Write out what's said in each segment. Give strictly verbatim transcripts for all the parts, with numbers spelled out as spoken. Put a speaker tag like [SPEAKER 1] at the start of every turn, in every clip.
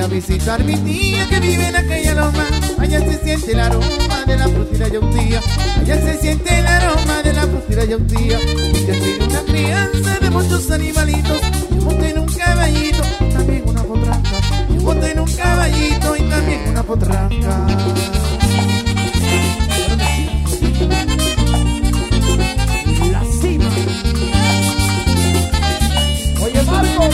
[SPEAKER 1] a visitar mi tía que vive en aquella loma. Allá se siente el aroma de la frutilla yautía. Allá se siente el aroma de la frutilla yautía. Yo tengo una crianza de muchos animalitos. Yo monté en un caballito, también una potranca. Yo monté en un caballito y también una potranca.
[SPEAKER 2] La cima. Oye, Marco.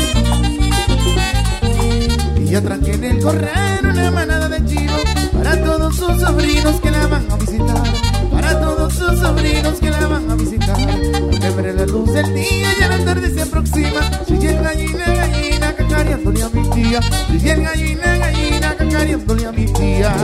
[SPEAKER 1] Y yo tranqué en el corral una manada de chivos para todos sus sobrinos que la van a visitar. Para todos sus sobrinos que la van a visitar. Aunque ver la luz del día ya la tarde se aproxima. Soy el gallina, gallina, cacareándole a mi tía. Soy el gallina, gallina, cacareándole a mi tía.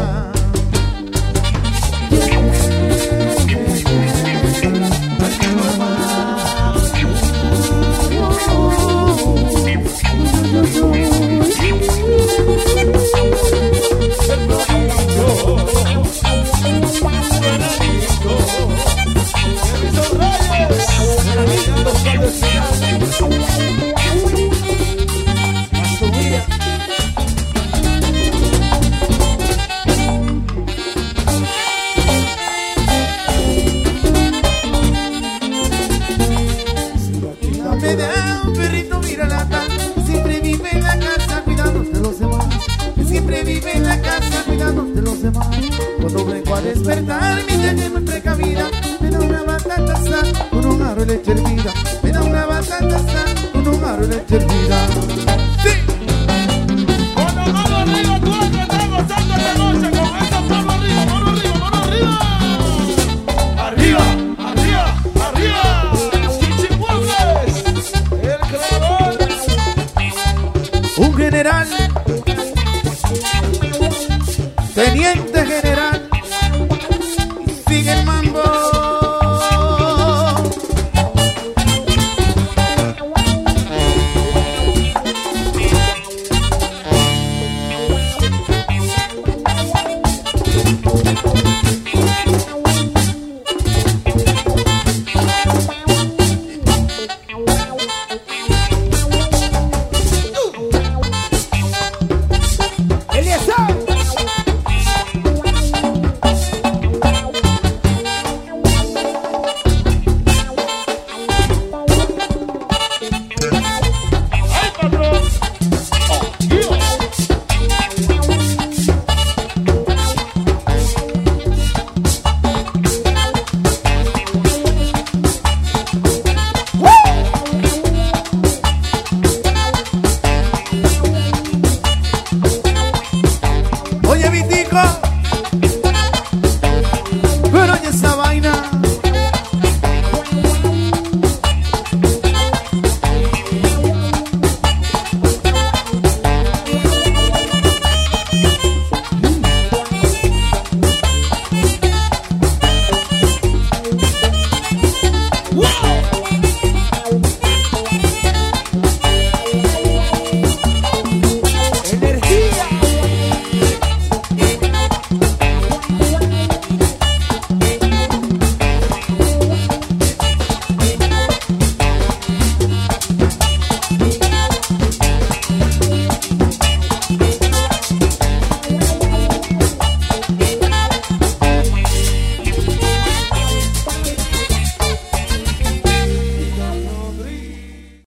[SPEAKER 1] Me da un perrito viralata que siempre vive en la casa cuidando de los demás. Que siempre vive en la casa cuidando de los demás. Cuando vengo a despertar mi leche muy precavida, me da una batata sa con un aro de leche hervida. Me da una batata sa con un aro de leche hervida. ¡Sí!
[SPEAKER 3] Bueno, mano arriba, tú que estás gozando esta noche con esta mano arriba, mano arriba, mano arriba. Arriba, arriba, arriba. Chichimuebles, el creador.
[SPEAKER 1] Un general, teniente general, y sigue el mambo. Oye, Vitico.